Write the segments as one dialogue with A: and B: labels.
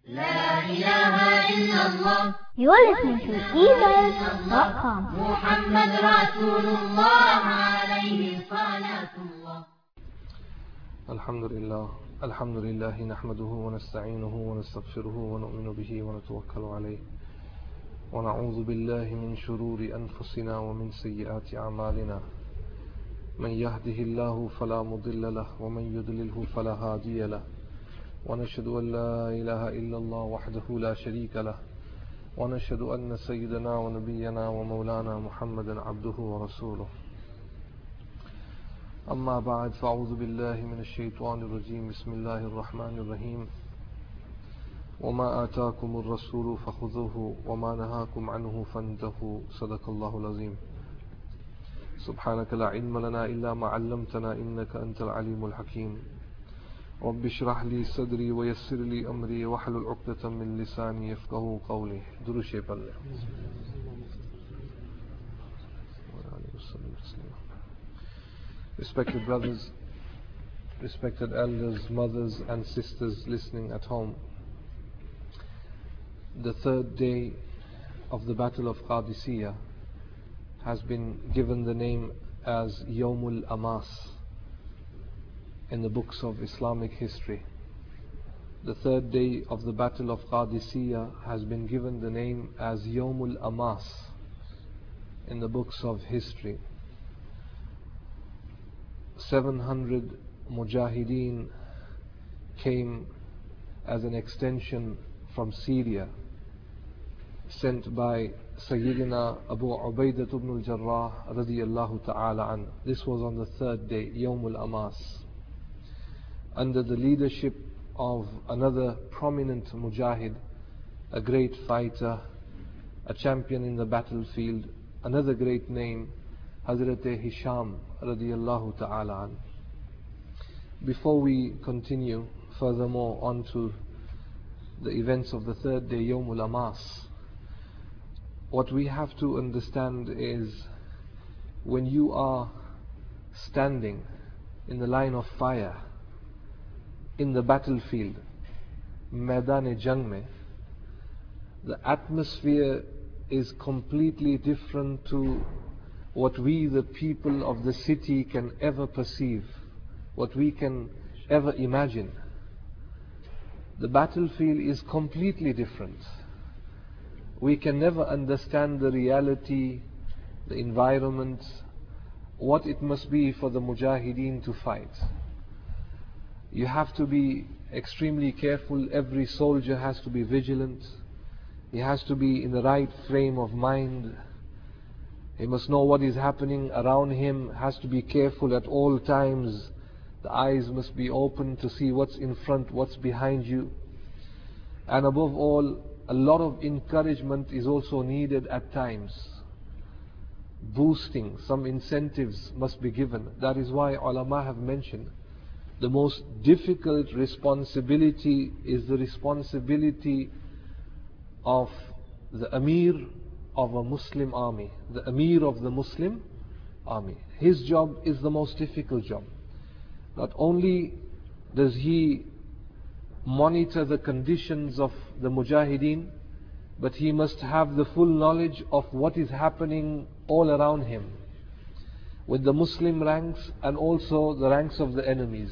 A: لا إله إلا الله.
B: You are listening to eWorld.com.
A: محمد رسول الله عليه صلاة الله.
C: الحمد لله نحمده ونستعينه ونستغفره ونؤمن به ونتوكل عليه ونعوذ بالله من شرور أنفسنا ومن سيئات أعمالنا. من يهده الله فلا مضل له ومن يضلله فلا هادي له، ونشهد أن لا إله إلا الله وحده لا شريك له، ونشهد أن سيدنا ونبينا ومولانا محمدا عبده ورسوله. أما بعد، فأعوذ بالله من الشيطان الرجيم. بسم الله الرحمن الرحيم. وما آتاكم الرسول فخذوه وما نهاكم عنه فانتهوا. صدق الله العظيم. سبحانك لا علم لنا إلا ما علمتنا إنك أنت العليم الحكيم. رب اشرح لي صدري ويسر لي أمري واحلل عقدة من لساني يفقهوا قولي. درود شریف پڑھ لیں. Respected brothers, respected elders, mothers and sisters listening at home, the third day of the Battle of Qadisiyah has been given the name as Yawmul Amas in the books of Islamic history. The third day of the Battle of Qadisiyah has been given the name as Yawmul Amas in the books of history. 700 Mujahideen came as an extension from Syria, sent by Sayyidina Abu Ubaidah ibn al-Jarrah radiyallahu ta'ala an. This was on the third day, Yawmul Amas, under the leadership of another prominent Mujahid, a great fighter, a champion in the battlefield, another great name, Hazrat Hisham radiyallahu ta'ala an. Before we continue furthermore on to the events of the third day, Yawmul Amas, what we have to understand is, when you are standing in the line of fire, in the battlefield, Maidan-e-Jang mein, the atmosphere is completely different to what we, the people of the city, can ever perceive, what we can ever imagine. The battlefield is completely different. We can never understand the reality, the environment, what it must be for the Mujahideen to fight. You have to be extremely careful. Every soldier has to be vigilant. He has to be in the right frame of mind. He must know what is happening around him, has to be careful at all times. The eyes must be open to see what's in front, what's behind you. And above all, a lot of encouragement is also needed at times. Boosting, some incentives must be given. That is why ulama have mentioned the most difficult responsibility is the responsibility of the Amir of a Muslim army, the Amir of the Muslim army. His job is the most difficult job. Not only does he monitor the conditions of the Mujahideen, but he must have the full knowledge of what is happening all around him, with the Muslim ranks and also the ranks of the enemies.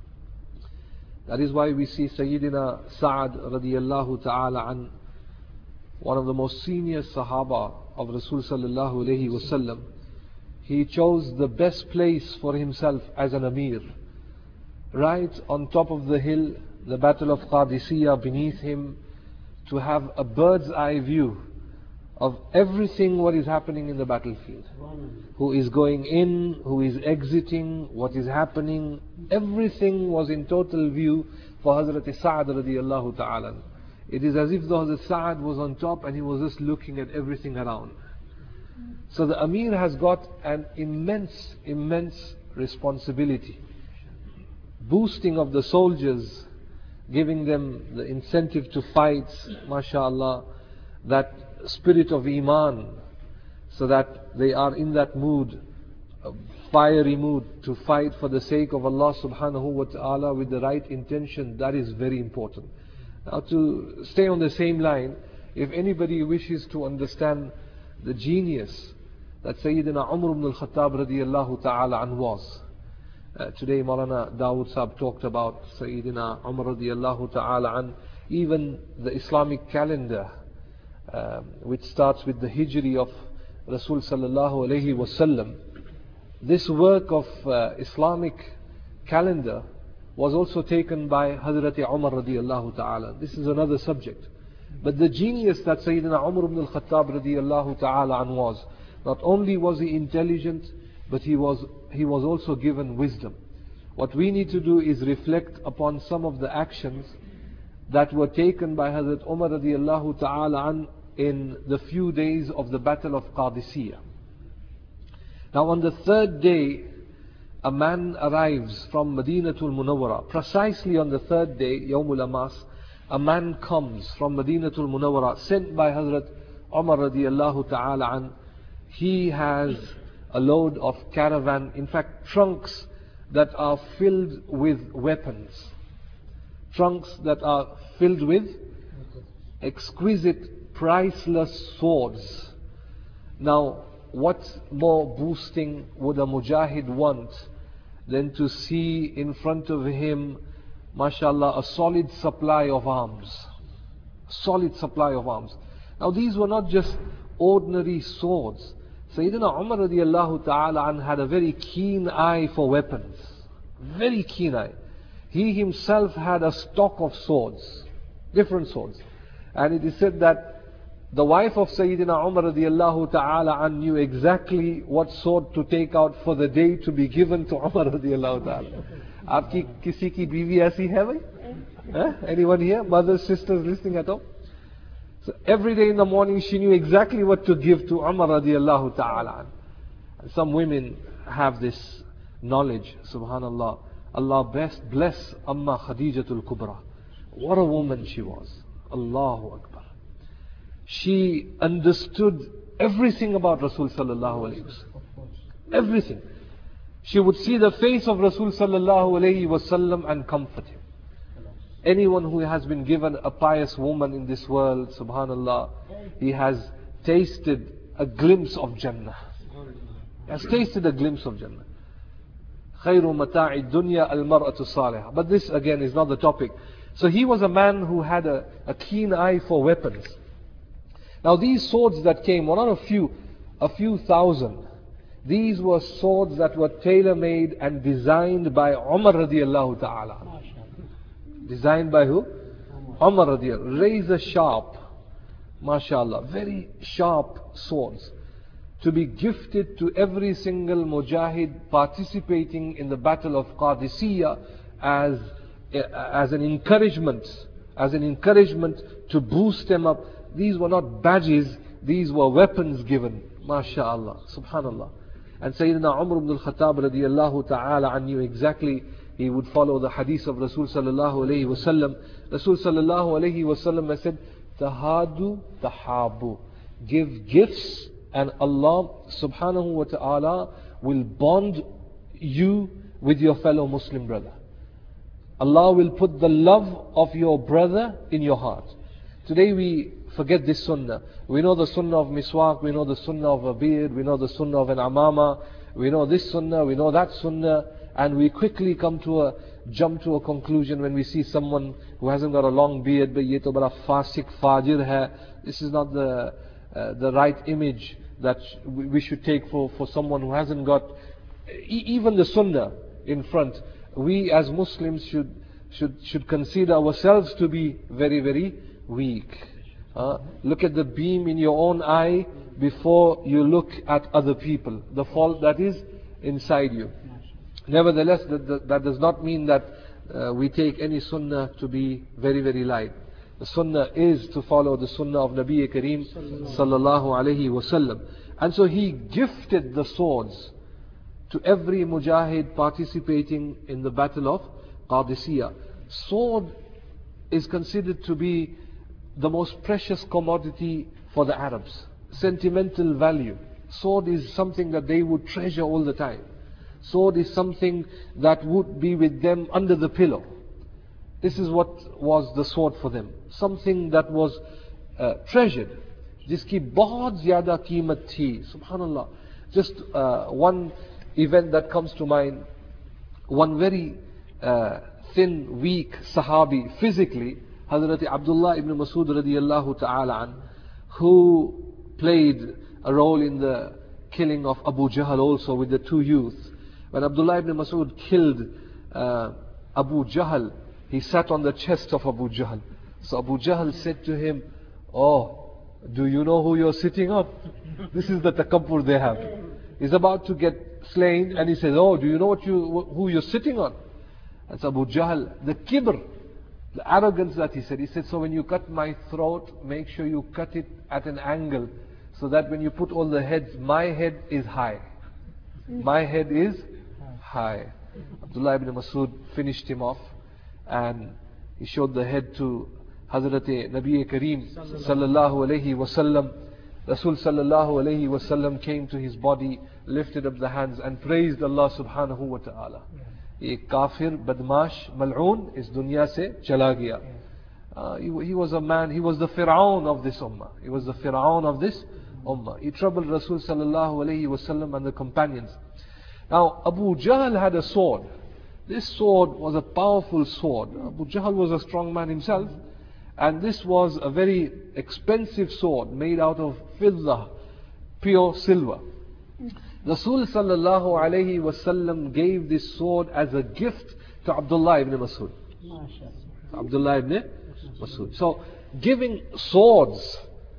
C: That is why we see Sayyidina Sa'ad radiyallahu ta'ala an, one of the most senior Sahaba of Rasul sallallahu alayhi wasallam. He chose the best place for himself as an Amir, right on top of the hill, the Battle of Qadisiyah beneath him, to have a bird's eye view of everything what is happening in the battlefield. Who is going in, who is exiting, what is happening. Everything was in total view for Hazrat Sa'ad radiyallahu ta'ala. It is as if the Hazrat Sa'ad was on top and he was just looking at everything around. So the Amir has got an immense responsibility. Boosting of the soldiers, giving them the incentive to fight, mashallah, that spirit of Iman, so that they are in that mood, a fiery mood, to fight for the sake of Allah subhanahu wa ta'ala with the right intention. That is very important. Now, to stay on the same line, if anybody wishes to understand the genius that Sayyidina Umar ibn al-Khattab radiyallahu ta'ala an was, today Maulana Dawood Sahib talked about Sayyidina Umar radiyallahu ta'ala an, even the Islamic calendar, which starts with the Hijri of Rasul sallallahu alayhi wasallam. This work of Islamic calendar was also taken by Hazrat Umar radiyallahu ta'ala. This is another subject. But the genius that Sayyidina Umar ibn al-Khattab radiyallahu ta'ala an was, not only was he intelligent, but he was also given wisdom. What we need to do is reflect upon some of the actions that were taken by Hazrat Umar radiyallahu ta'ala an in the few days of the Battle of Qadisiyah. Now, on the third day, a man arrives from Madinatul Munawwara. Precisely on the third day, Yawmul Amas, a man comes from Madinatul Munawwara, sent by Hazrat Umar radiyallahu ta'ala an. He has a load of caravan, in fact trunks that are filled with weapons. Trunks that are filled with exquisite, priceless swords. Now, what more boosting would a mujahid want than to see in front of him, mashallah, a solid supply of arms. Solid supply of arms. Now, these were not just ordinary swords. Sayyidina Umar radiyallahu ta'ala an had a very keen eye for weapons. Very keen eye. He himself had a stock of swords, different swords. And it is said that the wife of Sayyidina Umar radiyallahu ta'ala an knew exactly what sword to take out for the day to be given to Umar radiyallahu ta'ala. Aapki kisi ki biwi aisi hai bhai? Anyone here? Mothers, sisters listening at home? So every day in the morning she knew exactly what to give to Umar radiyallahu ta'ala an. Some women have this knowledge, subhanallah. Allah bless Amma Khadijatul Kubra. What a woman she was. Allahu Akbar. She understood everything about Rasul sallallahu alayhi wasallam. Everything. She would see the face of Rasul sallallahu alayhi wasallam and comfort him. Anyone who has been given a pious woman in this world, subhanallah, he has tasted a glimpse of Jannah. He has tasted a glimpse of Jannah. خَيْرُ مَتَاعِ الدُّنْيَا الْمَرْأَةُ الصَّالِحَةُ. But this again is not the topic. So he was a man who had a keen eye for weapons. Now these swords that came were not a few thousand. These were swords that were tailor-made and designed by Umar radiyallahu ta'ala. Designed by who? Umar radiyallahu. Razor sharp, mashallah, very sharp swords, to be gifted to every single mujahid participating in the Battle of Qadisiyah as an encouragement to boost them up. These were not badges, these were weapons given. MashaAllah, subhanallah. And Sayyidina Umar ibn al-Khattab radiyallahu ta'ala knew exactly. He would follow the hadith of Rasul sallallahu alayhi wasallam. Rasul sallallahu alayhi wasallam said, Tahadu tahabu. Give gifts and Allah subhanahu wa ta'ala will bond you with your fellow Muslim brother. Allah will put the love of your brother in your heart. Today we forget this sunnah. We know the sunnah of miswak, we know the sunnah of a beard, we know the sunnah of an amama, we know this sunnah, we know that sunnah, and we quickly jump to a conclusion when we see someone who hasn't got a long beard, but ye to bada fasik fajir hai. This is not the right image that we should take for someone who hasn't got even the sunnah in front. We as Muslims should consider ourselves to be very, very weak. Look at the beam in your own eye before you look at other people. The fault that is inside you. Nevertheless, that does not mean that we take any sunnah to be very, very light. The sunnah is to follow the sunnah of Nabi Kareem sallallahu alayhi wasallam. And so he gifted the swords to every mujahid participating in the Battle of Qadisiyah. Sword is considered to be the most precious commodity for the Arabs. Sentimental value. Sword is something that they would treasure all the time. Sword is something that would be with them under the pillow. This is what was the sword for them. Something that was treasured. जिसकी बहुत ज़्यादा कीमत थी. Subhanallah. Just one event that comes to mind. One very thin, weak Sahabi physically, Hazrat Abdullah ibn Masud radiyallahu ta'ala an, who played a role in the killing of Abu Jahl also with the two youth. When Abdullah ibn Masud killed Abu Jahl, he sat on the chest of Abu Jahl. So Abu Jahl said to him, "Oh, do you know who you're sitting on?" This is the takabbur they have. He's about to get slain and he says, "Oh, do you know who you're sitting on?" That's Abu Jahl. The kibr, the arrogance that he said, "So when you cut my throat, make sure you cut it at an angle so that when you put all the heads, my head is high. My head is high." Abdullah ibn Masud finished him off and he showed the head to Hazrat Nabi Kareem sallallahu alayhi wasallam. Rasul sallallahu alayhi wasallam came to his body, lifted up the hands and praised Allah subhanahu wa ta'ala. Ek kafir, badmash, mal'oon is dunya se chala gaya. He was a man, he was the Fir'aun of this ummah. He was the Fir'aun of this ummah. He troubled Rasul sallallahu alayhi wasallam and the companions. Now Abu Jahl had a sword. This sword was a powerful sword. Abu Jahl was a strong man himself. And this was a very expensive sword made out of fidda, pure silver. Rasul sallallahu alayhi wasallam gave this sword as a gift to Abdullah ibn Masud. Abdullah ibn Masud. So giving swords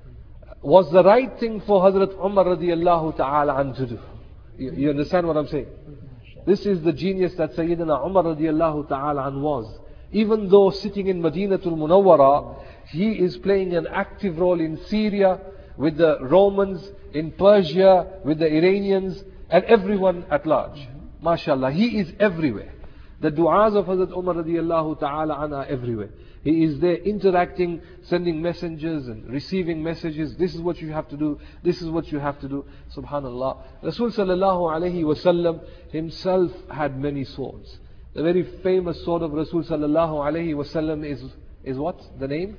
C: was the right thing for Hazrat Umar radiyallahu ta'ala an to do. You understand what I'm saying? This is the genius that Sayyidina Umar radiyallahu ta'ala an was. Even though sitting in Madinatul Munawwara, he is playing an active role in Syria with the Romans, in Persia with the Iranians, and everyone at large. MashaAllah, he is everywhere. The du'as of Hazrat Umar radiyallahu ta'ala an are everywhere. He is there interacting, sending messengers and receiving messages. This is what you have to do. This is what you have to do. Subhanallah. Rasul sallallahu alayhi wasallam himself had many swords. The very famous sword of Rasul sallallahu alayhi wasallam is what? The name?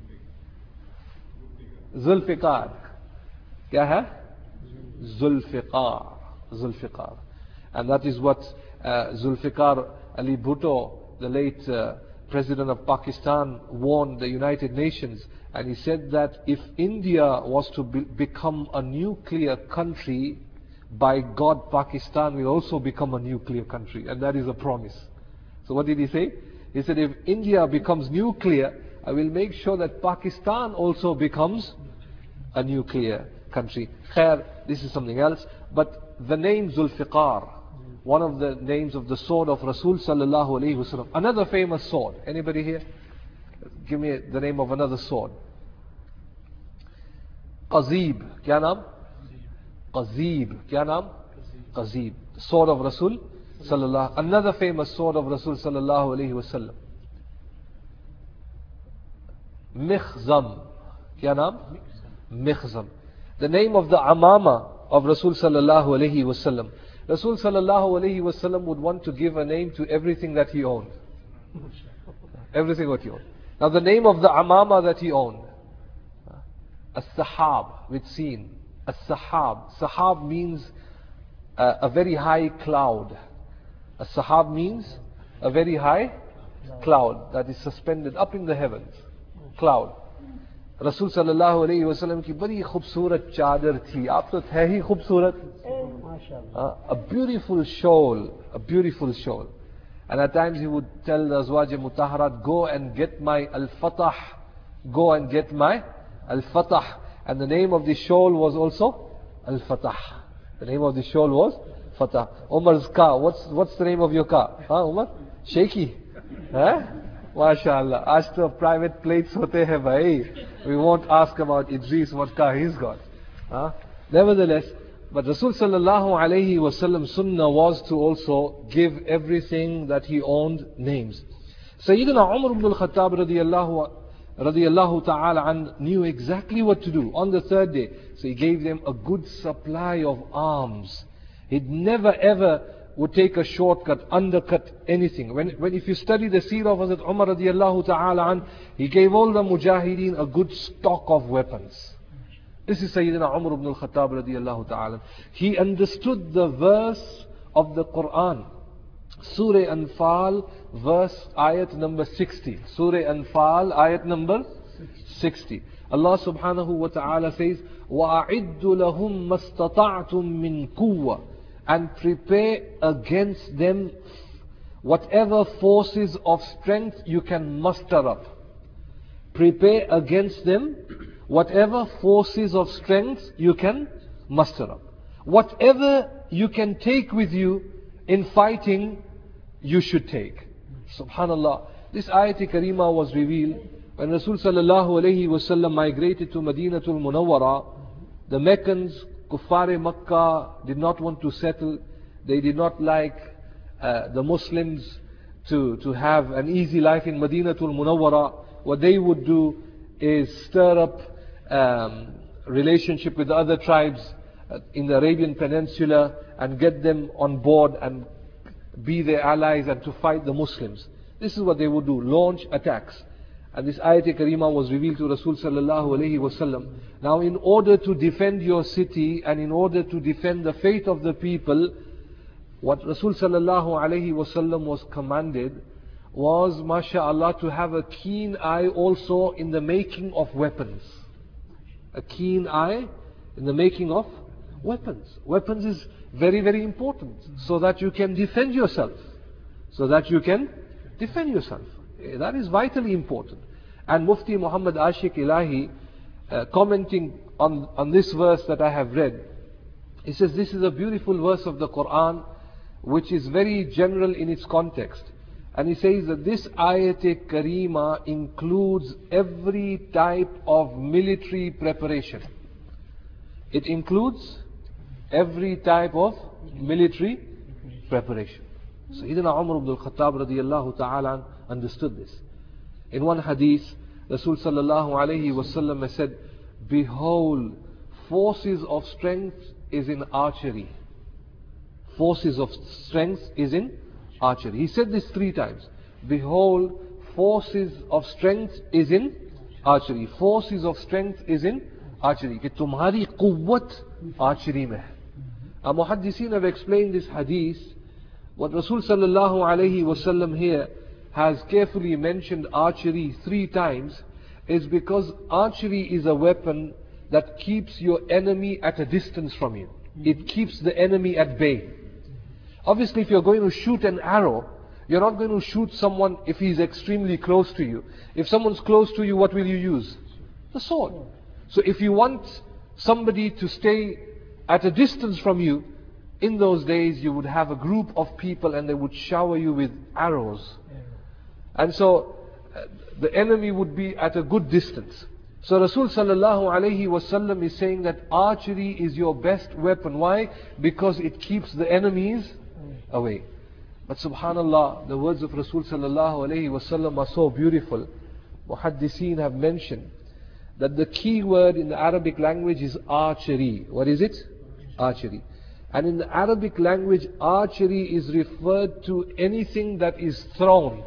C: Zulfiqar. Kya hai? Zulfiqar. Zulfiqar. And that is what Zulfiqar Ali Bhutto, the late President of Pakistan, warned the United Nations. And he said that if India was to become a nuclear country, by God, Pakistan will also become a nuclear country. And that is a promise. So what did he say? He said, if India becomes nuclear, I will make sure that Pakistan also becomes a nuclear country. Khair, this is something else. But the name Zulfiqar, one of the names of the sword of Rasul sallallahu alayhi wasallam. Another famous sword. Anybody here? Give me the name of another sword. Qazib. Kya naam? Qazib. Kya naam? Qazib. The sword of Rasul sallallahu. Another famous sword of Rasul sallallahu alayhi wasallam. Mikhzam. Kya naam? Mikhzam. The name of the amama of Rasul sallallahu alayhi wasallam. Rasul sallallahu alayhi wasallam would want to give a name to everything that he owned. Everything what he owned. Now the name of the amama that he owned. As-Sahab, with seen. As-Sahab. Sahab means a very high cloud. As-Sahab means a very high cloud that is suspended up in the heavens. Cloud. Rasul sallallahu alayhi wa sallam ki badi khubsurat chadar thi. Aap to the hi khubsurat. A beautiful shawl. A beautiful shawl. And at times he would tell the Azwaj Mutahharat, go and get my Al-Fatah. Go and get my Al-Fatah. And the name of the shawl was also Al-Fatah. The name of the shawl was Fatah. Umar's car. What's the name of your car? Huh, Umar? Shaky. Huh? MashaAllah. Aaj to private plates hote hai bhai. We won't ask about Idris what car he's got. Huh? Nevertheless, but Rasul sallallahu alayhi wasallam sunnah was to also give everything that he owned names. Sayyidina Umar ibn al-Khattab radiyallahu ta'ala an knew exactly what to do on the third day. So he gave them a good supply of arms. He'd never ever would take a shortcut, undercut anything. If you study the seerah of Hazrat Umar radiallahu ta'ala an, he gave all the mujahideen a good stock of weapons. This is Sayyidina Umar ibn al-Khattab radiallahu ta'ala. He understood the verse of the Quran. Surah Anfal, verse ayat number 60. Surah Anfal, ayat number 60. Allah subhanahu wa ta'ala says, وَأَعِدُّ لَهُمْ مَسْتَطَعْتُم مِّن قُوَّةٍ, and prepare against them whatever forces of strength you can muster up. Prepare against them whatever forces of strength you can muster up. Whatever you can take with you in fighting, you should take. Subhanallah. This ayat karima was revealed when Rasul sallallahu alayhi wasallam migrated to Madinatul Munawwara. The Meccans, Kuffar Makkah, did not want to settle. They did not like the Muslims to have an easy life in Madinatul Munawwara. What they would do is stir up relationship with the other tribes in the Arabian Peninsula and get them on board and be their allies and to fight the Muslims. This is what they would do, launch attacks. And this ayat karima was revealed to Rasul sallallahu alayhi wasallam. Now in order to defend your city and in order to defend the faith of the people, what Rasul sallallahu alayhi wasallam was commanded was, masha'Allah, to have a keen eye also in the making of weapons. A keen eye in the making of weapons. Weapons is very, very important so that you can defend yourself. So that you can defend yourself. That is vitally important. And Mufti Muhammad Ashiq Ilahi, commenting on this verse that I have read, he says this is a beautiful verse of the Quran which is very general in its context. And he says that this ayat karima includes every type of military preparation. It includes every type of military preparation. Sayyidina Umar ibn al-Khattab radiyallahu ta'ala understood this. In one hadith, Rasul sallallahu alayhi wasallam has said, behold, forces of strength is in archery. Forces of strength is in archery. He said this 3 times. Behold, forces of strength is in archery. Forces of strength is in archery. कि तुम्हारी कुव्वत archery में है. Our muhaddiseen have explained this hadith. What Rasul sallallahu alayhi wasallam here has carefully mentioned archery 3 times is because archery is a weapon that keeps your enemy at a distance from you. It keeps the enemy at bay. Obviously, if you're going to shoot an arrow, you're not going to shoot someone if he's extremely close to you. If someone's close to you, what will you use? The sword. So if you want somebody to stay at a distance from you, in those days you would have a group of people and they would shower you with arrows. And so the enemy would be at a good distance. So Rasul sallallahu alayhi wasallam is saying that archery is your best weapon. Why? Because it keeps the enemies away. But subhanallah, the words of Rasul sallallahu alayhi wasallam are so beautiful. Muhaddiseen have mentioned that the key word in the Arabic language is archery. What is it? Archery. And in the Arabic language, archery is referred to anything that is thrown.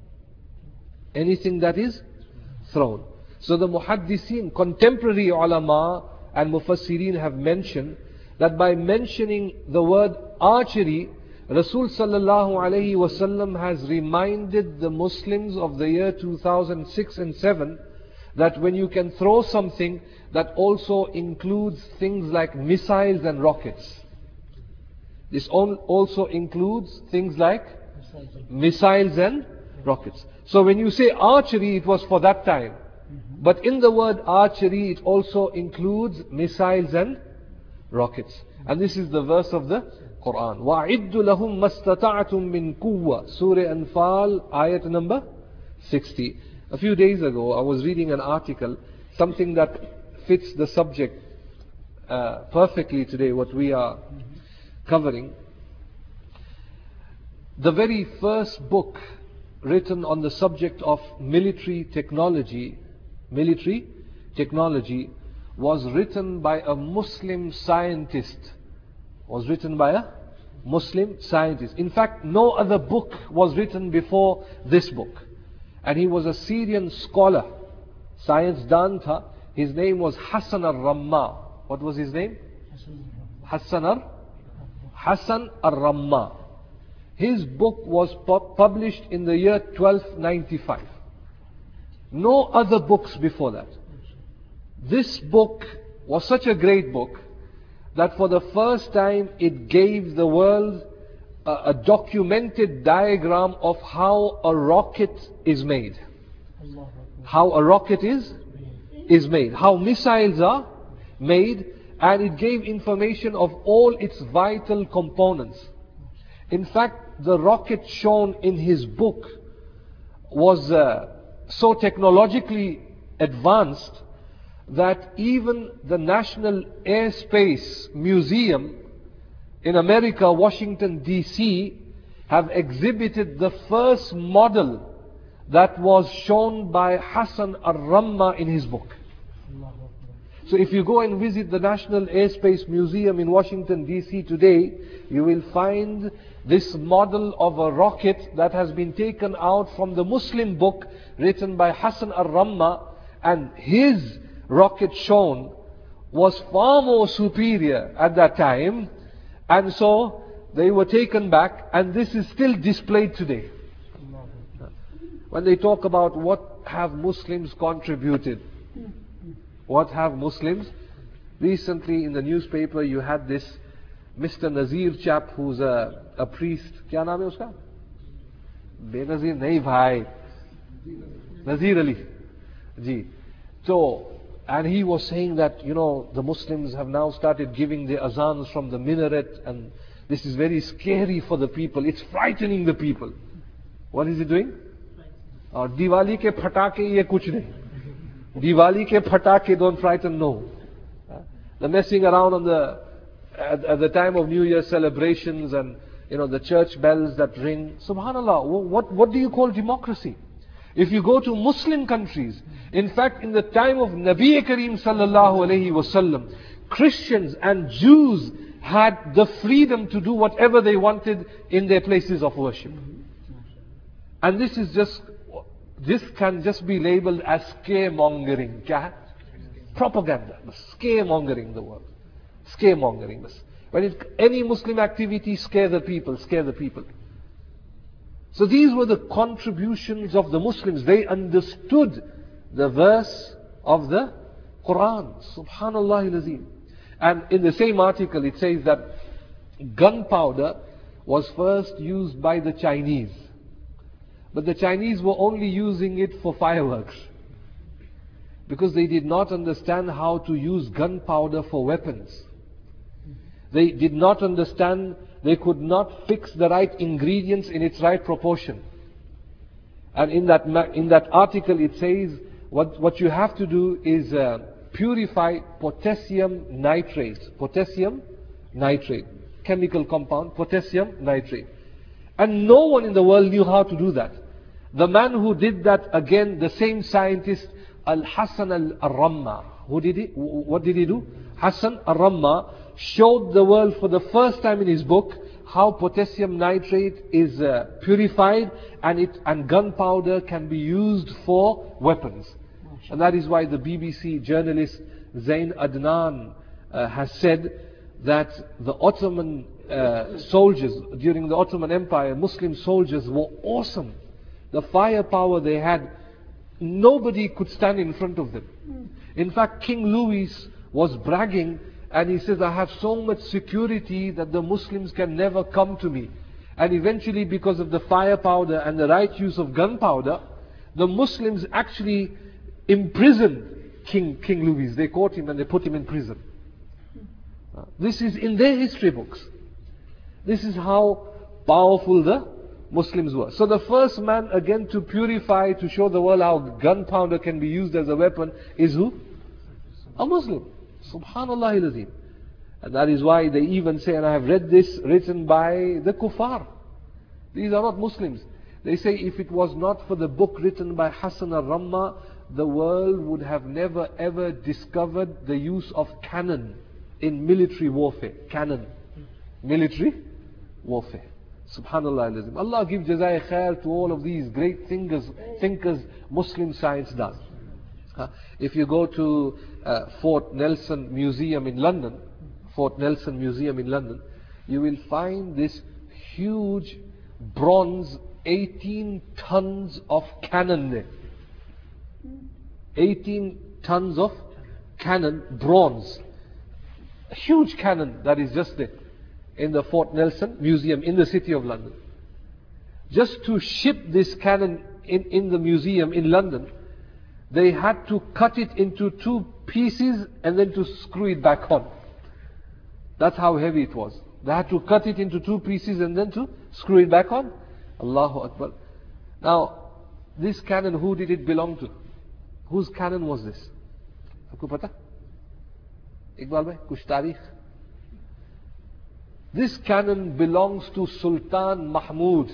C: Anything that is thrown. So the muhaddiseen, contemporary ulama and mufassirin have mentioned that by mentioning the word archery, Rasul sallallahu alayhi wasallam has reminded the Muslims of the year 2006 and 7 that when you can throw something, that also includes things like missiles and rockets. This also includes things like missiles and rockets. So when you say archery, it was for that time. But in the word archery, it also includes missiles and rockets. And this is the verse of the Quran. وَأَعِدُّ لَهُمْ مَسْتَطَعْتُم مِّن قُوَّةٍ Surah Anfal, ayat number 60. A few days ago, I was reading an article, something that fits the subject perfectly today, what we are covering. The very first book written on the subject of military technology was written by a Muslim scientist. Was written by a Muslim scientist. In fact, no other book was written before this book. And he was a Syrian scholar. Science dan tha. His name was Hassan al-Ramma. What was his name? Hassan al-Ramma. His book was published in the year 1295. No other books before that. This book was such a great book that for the first time it gave the world a documented diagram of how a rocket is made. How a rocket is made. How missiles are made, and it gave information of all its vital components. In fact, the rocket shown in his book was so technologically advanced that even the National Airspace Museum in America, Washington DC, have exhibited the first model that was shown by Hassan al-Ramma in his book. So if you go and visit the National Airspace Museum in Washington DC today, you will find this model of a rocket that has been taken out from the Muslim book written by Hassan al-Ramma, and his rocket shown was far more superior at that time, and so they were taken back, and this is still displayed today. When they talk about what have Muslims contributed, what have Muslims, recently in the newspaper you had this Mr. Nazir chap who's a priest. Kya naam hai uska? Benazir nahi bhai, Nazir Ali ji. So, and he was saying that, the Muslims have now started giving the azans from the minaret, and this is very scary for the people. It's frightening the people. What is he doing? Diwali ke phatake ye kuch nahi. Diwali ke phatake don't frighten, no. The messing around at the time of New Year celebrations, and the church bells that ring. Subhanallah, what do you call democracy? If you go to Muslim countries, in fact in the time of Nabi Kareem sallallahu alayhi wasallam, Christians and Jews had the freedom to do whatever they wanted in their places of worship. And this can just be labeled as scaremongering. Kya hai? Propaganda. Scaremongering the world. Scaremongering. When any Muslim activity, scare the people. So these were the contributions of the Muslims. They understood the verse of the Quran. Subhanallah al-Azim. And in the same article it says that gunpowder was first used by the Chinese. But the Chinese were only using it for fireworks, because they did not understand how to use gunpowder for weapons. They did not understand, they could not fix the right ingredients in its right proportion. And in that article it says, what you have to do is purify potassium nitrate. Potassium nitrate. Chemical compound, potassium nitrate. And no one in the world knew how to do that. The man who did that, again, the same scientist, Hassan al-Ramma. What did he do? Hassan al-Ramma showed the world for the first time in his book how potassium nitrate is purified, and gunpowder can be used for weapons. And that is why the BBC journalist Zain Adnan has said that the Ottoman soldiers during the Ottoman Empire, Muslim soldiers were awesome. The firepower they had, nobody could stand in front of them. In fact, King Louis was bragging, and he says, I have so much security that the Muslims can never come to me. And eventually, because of the firepower and the right use of gunpowder, the Muslims actually imprisoned King Louis. They caught him and they put him in prison. This is in their history books. This is how powerful the Muslims were. So the first man again to purify, to show the world how gunpowder can be used as a weapon is who? A Muslim. Subhanallah al-Azim. And that is why they even say, and I have read this written by the kuffar. These are not Muslims. They say if it was not for the book written by Hassan al-Ramma, the world would have never ever discovered the use of cannon in military warfare. Cannon. Military warfare. Subhanallah. Allah give jazai khair to all of these great thinkers Muslim science does. If you go to Fort Nelson Museum in London, you will find this huge bronze 18 tons of cannon there. 18 tons of cannon, bronze. A huge cannon that is just there in the Fort Nelson Museum in the city of London. Just to ship this cannon in the museum in London, they had to cut it into 2 pieces and then to screw it back on. That's how heavy it was. They had to cut it into 2 pieces and then to screw it back on. Allahu Akbar. Now, this cannon, who did it belong to? Whose cannon was this? Aapko pata? Iqbal bhai, kuch tarikh? This cannon belongs to Sultan Mahmud.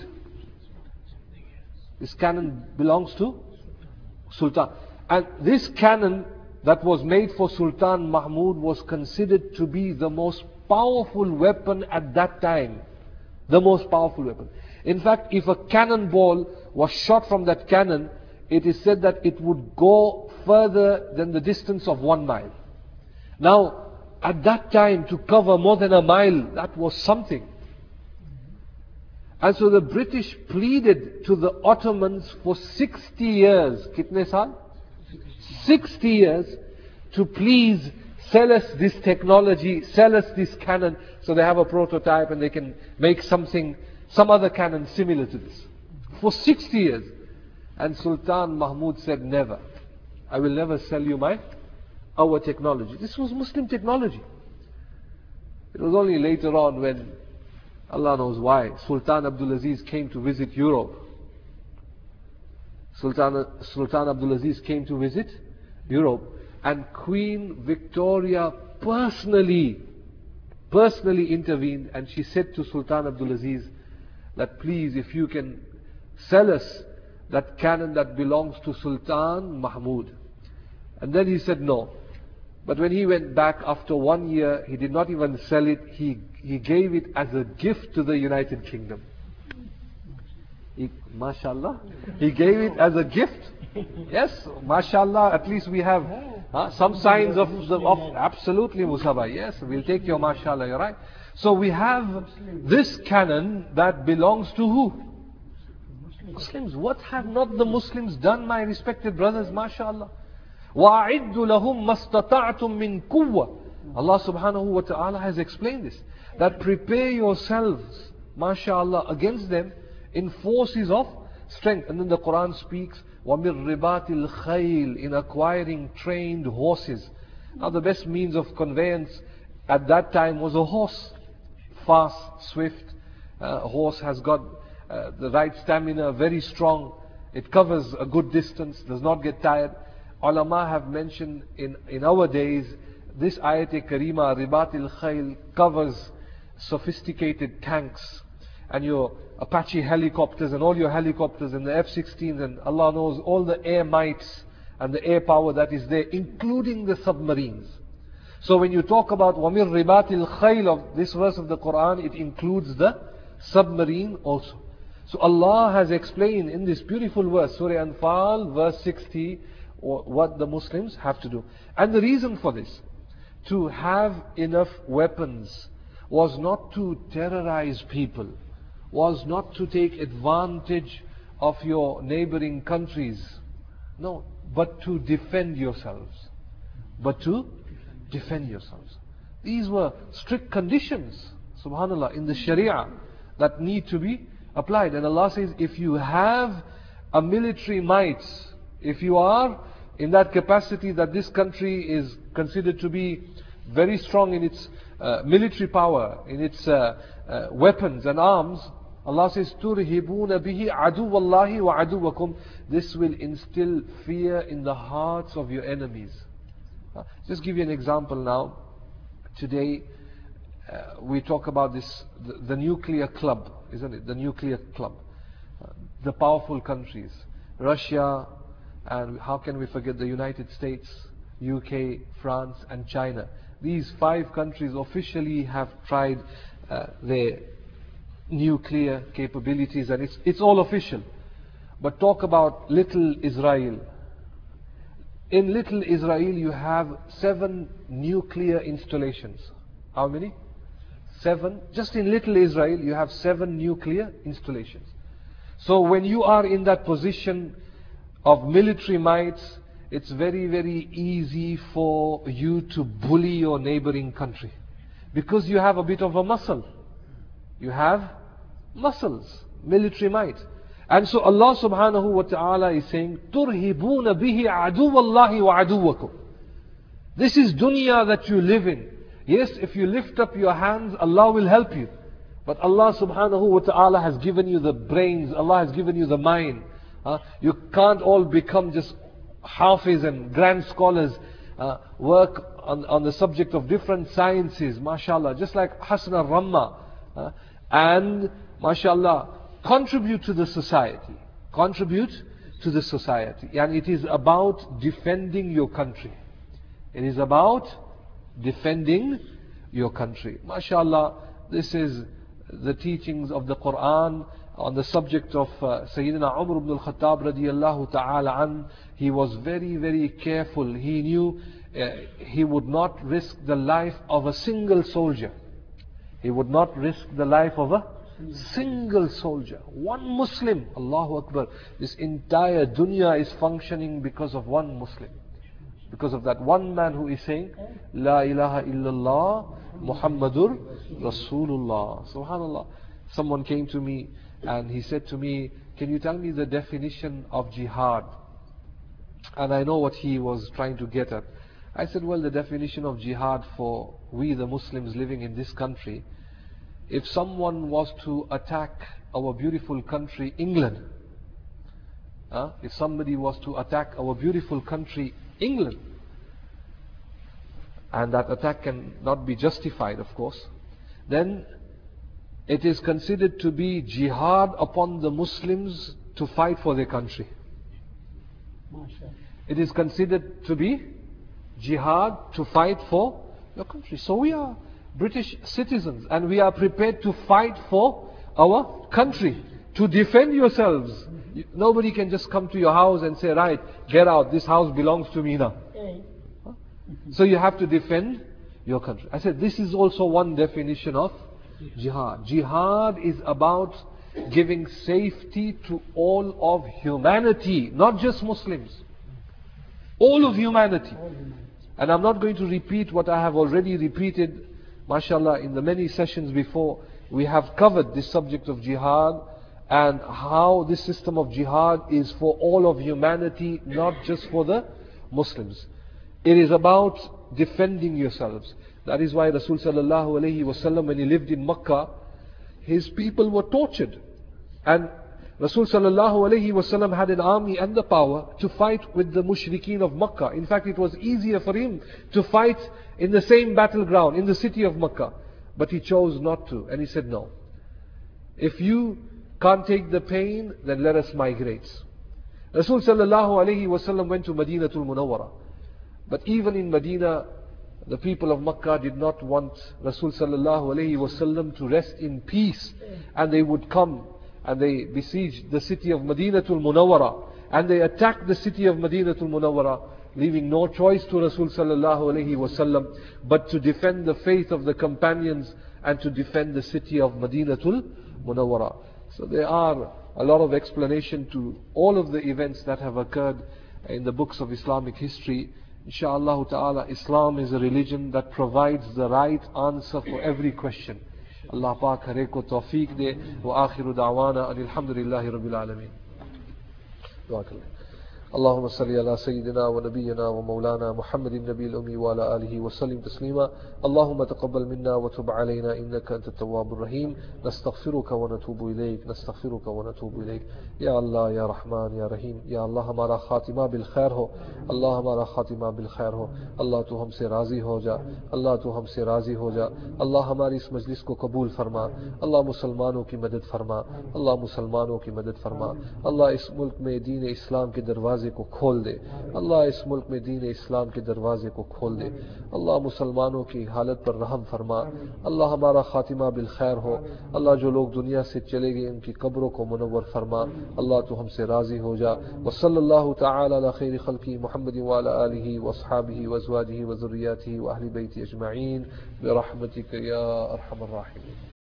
C: This cannon belongs to Sultan. And this cannon that was made for Sultan Mahmud was considered to be the most powerful weapon at that time. The most powerful weapon. In fact, if a cannonball was shot from that cannon, it is said that it would go further than the distance of 1 mile. Now, at that time, to cover more than a mile, that was something. And so the British pleaded to the Ottomans for 60 years. Kitne saal? 60 years to please sell us this technology, sell us this cannon, so they have a prototype and they can make some other cannon similar to this. For 60 years. And Sultan Mahmud said, never. I will never sell you our technology. This was Muslim technology. It was only later on when, Allah knows why, Sultan Abdulaziz came to visit Europe. Sultan Abdulaziz came to visit Europe, and Queen Victoria personally intervened, and she said to Sultan Abdulaziz that please, if you can sell us that cannon that belongs to Sultan Mahmud. And then he said no. But when he went back after 1 year, he did not even sell it, he gave it as a gift to the United Kingdom. MashaAllah. He gave it as a gift. Yes, MashaAllah, at least we have some signs of absolutely Musaba. Yes, we'll take your MashaAllah, you're right. So we have this cannon that belongs to who? Muslims. What have not the Muslims done, my respected brothers? MashaAllah. وَأَعِدُّ لَهُمْ مَسْتَطَعْتُم مِّن قُوَّةٍ. Allah subhanahu wa ta'ala has explained this. That prepare yourselves, MashaAllah, against them in forces of strength. And then the Quran speaks, وَمِن رِبَاطِ الْخَيْلِ, in acquiring trained horses. Now the best means of conveyance at that time was a horse. Fast, swift. Horse has got the right stamina, very strong. It covers a good distance, does not get tired. Ulama have mentioned in our days, this ayat-e-karima, Ribatil Khayl, covers sophisticated tanks and your Apache helicopters and all your helicopters and the F-16s and Allah knows all the air mights and the air power that is there, including the submarines. So when you talk about وَمِن رِبَاطِ الْخَيْلِ of this verse of the Quran, it includes the submarine also. So Allah has explained in this beautiful verse, Surah Anfal, verse 60, what the Muslims have to do. And the reason for this, to have enough weapons, was not to terrorize people, was not to take advantage of your neighboring countries. No, but to defend yourselves. These were strict conditions, subhanallah, in the Sharia that need to be applied. And Allah says, if you have a military might, if you are in that capacity that this country is considered to be very strong in its military power, in its weapons and arms, Allah says, تُرْهِبُونَ بِهِ عَدُوَ اللَّهِ وَعَدُوَكُمْ. This will instill fear in the hearts of your enemies. Just give you an example now. Today, we talk about this, the nuclear club, isn't it? The nuclear club. The powerful countries. Russia, and how can we forget the United States, UK, France and China. These 5 countries officially have tried their nuclear capabilities, and it's all official. But talk about Little Israel. In Little Israel you have 7 nuclear installations. How many? 7. Just in Little Israel you have 7 nuclear installations. So when you are in that position of military might, it's very, very easy for you to bully your neighboring country. Because you have a bit of a muscle. You have muscles, military might. And so Allah subhanahu wa ta'ala is saying, تُرْهِبُونَ بِهِ عَدُوَ اللَّهِ وَعَدُوَّكُمْ. This is dunya that you live in. Yes, if you lift up your hands, Allah will help you. But Allah subhanahu wa ta'ala has given you the brains, Allah has given you the mind. You can't all become just hafiz and grand scholars, work on the subject of different sciences, mashallah, just like Hasan al-Ramma, and mashallah, contribute to the society. Contribute to the society. And it is about defending your country. It is about defending your country. MashaAllah, this is the teachings of the Quran on the subject of Sayyidina Umar ibn al-Khattab radiyallahu ta'ala an. He was very, very careful. He knew he would not risk the life of a single soldier. He would not risk the life of a single soldier. One Muslim. Allahu Akbar. This entire dunya is functioning because of one Muslim. Because of that one man who is saying, La ilaha illallah Muhammadur Rasulullah. Subhanallah. Someone came to me and he said to me, can you tell me the definition of jihad? And I know what he was trying to get at. I said, well, the definition of jihad for we the Muslims living in this country, if someone was to attack our beautiful country, England, if somebody was to attack our beautiful country, England, and that attack cannot be justified, of course, then it is considered to be jihad upon the Muslims to fight for their country. It is considered to be jihad to fight for your country. So we are British citizens and we are prepared to fight for our country, to defend yourselves. Nobody can just come to your house and say, right, get out, this house belongs to me now. So you have to defend your country. I said this is also one definition of jihad. Jihad is about giving safety to all of humanity, not just Muslims. All of humanity. And I'm not going to repeat what I have already repeated, mashallah, in the many sessions before. We have covered this subject of jihad and how this system of jihad is for all of humanity, not just for the Muslims. It is about defending yourselves. That is why Rasul sallallahu alayhi wasallam, when he lived in Makkah, his people were tortured. And Rasul sallallahu alayhi wasallam had an army and the power to fight with the mushrikeen of Makkah. In fact, it was easier for him to fight in the same battleground, in the city of Makkah. But he chose not to. And he said, no. If you can't take the pain, then let us migrate. Rasul sallallahu alayhi wasallam went to Madinatul Munawwara. But even in Medina, the people of Makkah did not want Rasul sallallahu alayhi wasallam to rest in peace. And they would come and they besieged the city of Madinatul Munawwara. And they attacked the city of Madinatul Munawwara, leaving no choice to Rasul sallallahu alayhi wasallam but to defend the faith of the companions and to defend the city of Madinatul Munawwara. So there are a lot of explanation to all of the events that have occurred in the books of Islamic history. Insha'Allah ta'ala, Islam is a religion that provides the right answer for every question. Allah Pak hare ko tawfiq de, wa akhiru da'wana alhamdulillahi rabbil alameen. Dua kare. اللهم صل على سيدنا ونبينا ومولانا محمد النبي الأمي وعلى آله وسلم تسليما. اللهم تقبل منا وتب علينا إنك أنت التواب الرحيم. نستغفرك ونتوب إليك نستغفرك ونتوب إليك. या अल्लाह या रहमान या रहीम. या अल्लाह हमारा Khatima bill खैर हो. अल्लाह हमारा Khatima bill खैर हो. अल्लाह तू हमसे राज़ी हो जा. अल्लाह तू हमसे राज़ी हो जा. अल्लाह हमारी इस मजलिस को कबूल फरमा. अल्लाह मुसलमानों की मदद फरमा. अल्लाह मुसलमानों की मदद फरमा. अल्लाह इस मुल्क में दीन इस्लाम के दरवाजे दरवाजे को खोल दे। अल्लाह इस मुल्क में दीन इस्लाम के दरवाजे को खोल दे। अल्लाह मुसलमानों की हालत पर रहम फरमा। अल्लाह हमारा खातिमा बिल खैर हो। अल्लाह जो लोग दुनिया से चले गए उनकी कब्रों को मुनव्वर फरमा। अल्लाह तो हमसे राजी हो जा। वसल्लल्लाहु तआला अला खैरि खल्क़ी मुहम्मदिन व अला आलिहि व अस्हाबिहि व अज़वाजिहि व ज़ुर्रिय्यातिहि व अहलि बैति अजमईन बिरहमतिक या अरहमर राहिमीन।